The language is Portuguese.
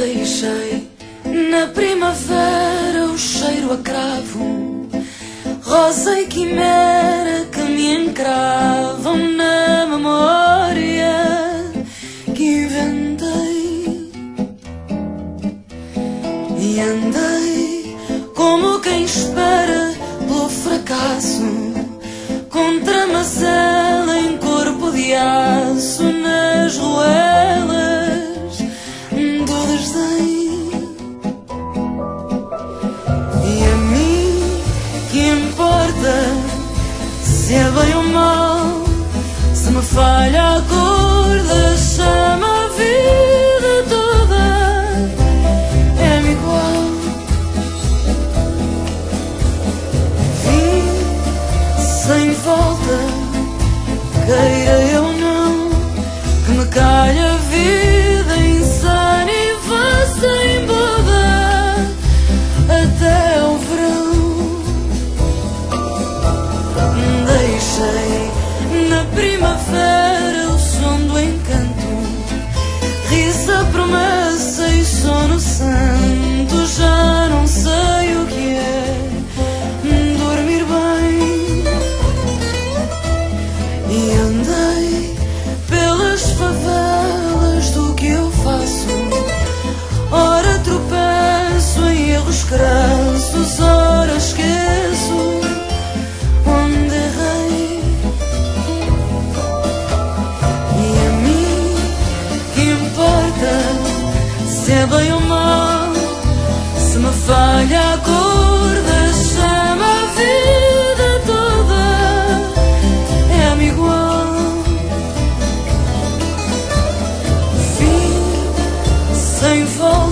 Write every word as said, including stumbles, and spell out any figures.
Deixei na primavera o cheiro a cravo, rosa e quimera que me encravam na memória que inventei. E andei como quem espera pelo fracasso, contra macela em corpo de aço, nas ruelas do desdém. E a mim que importa se é bem ou mal, se me falha a cor da chama, a vida toda é-me igual. Vim sem volta, queira eu não, que me calhe a vida insana e vá sem boda até ao verão. Deixei na primavera o som do encanto, risa, promessa e sono santo. Já não sei o que é dormir bem. E andei pelas favelas do que eu faço, ora tropeço em erros crassos, ora esqueço onde errei. E a mim que importa se é bem ou mal, se me falha a cor da chama, a vida toda é-me igual. Vim sem volta,